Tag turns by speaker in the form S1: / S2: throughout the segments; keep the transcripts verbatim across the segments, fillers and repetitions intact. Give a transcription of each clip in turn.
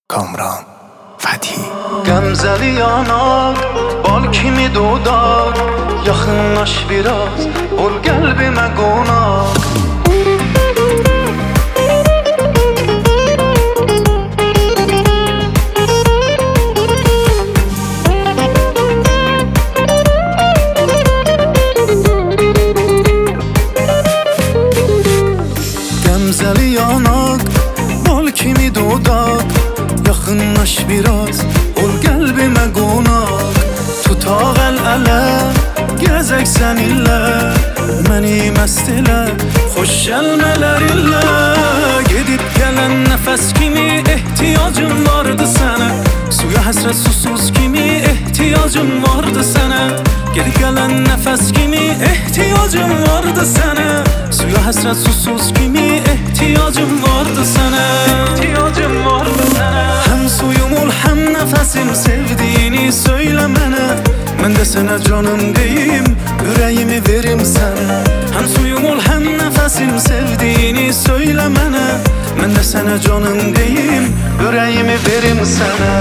S1: Kamran Fethi.
S2: Qəmzəli yanaq, bal kimi dodaq, yaxınlaş biraz, ol qəlbimə qonaq. Qəmzəli yanaq, bal kimi dodaq, yaxınlaş biraz, ol qəlbimə qonaq. Tutaq əl-ələ, gəzək səninlə, məni məst elə, xoş gəlmələr illə. Gedib gələn nəfəs kimi ehtiyacım vardı sənə, suya həsrət susuz kimi ehtiyacım vardı sənə. Gedib gələn nəfəs kimi ehtiyacım vardı sənə, suya həsrət susuz kimi ehtiyacım vardı sənə. İhtiyacım vardı sənə. Həm suyum ol, həm nəfəsim, sevdiğini söylə mənə. Mən də sənə canım deyim, ürəyimi verim sənə. Həm suyum ol, həm nəfəsim, sevdiğini söylə mənə. Mən də sənə canım deyim, ürəyimi verim sənə.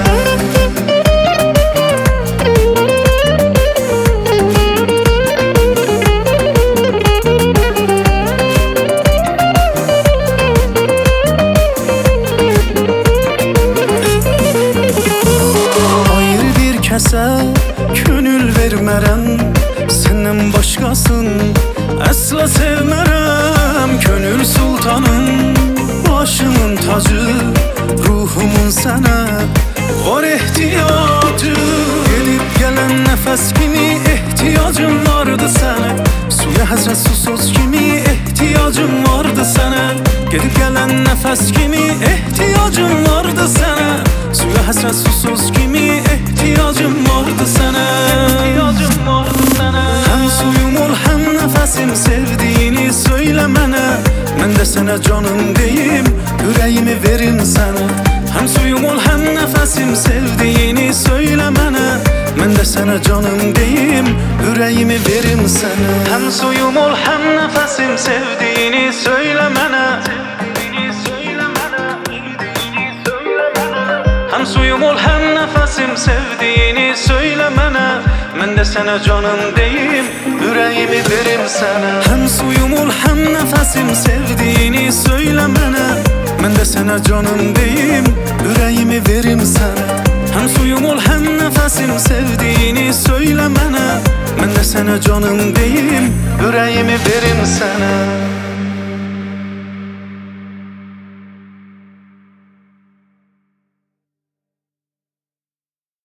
S2: Kəsə könül vermərəm, səndən başqasın əsla sevmərəm. Könül sultanım, başımın tacı, ruhumun sənə var ehtiyacı. Gedib gələn nəfəs kimi ehtiyacım vardı sənə, suya həsrət susuz kimi ehtiyacım vardı sənə. Gedib gələn nəfəs kimi ehtiyacım vardı sənə, suya həsrət susuz kimi ehtiyacım vardı sənə. İhtiyacım vardı sənə. Həm suyum ol, həm nəfəsim, sevdiğini söylə mənə. Mən də sənə canım deyim, ürəyimi verim sənə. Həm suyum ol, həm nəfəsim, sevdiğini söylə mənə. Mən də sənə canım deyim, ürəyimi verim sənə. Həm suyum ol, həm nəfəsim, sevdiğini söylə mənə. Həm suyum ol, həm nəfəsim, sevdiğini söylə mənə. Mən də sənə canım deyim, ürəyimi verim sənə. Həm suyum ol, həm nəfəsim, sevdiğini söylə mənə. Mən də sənə canım deyim, ürəyimi verim sənə. Həm suyum ol, həm nəfəsim, sevdiğini söylə mənə. Mən də sənə canım deyim, ürəyimi verim sənə.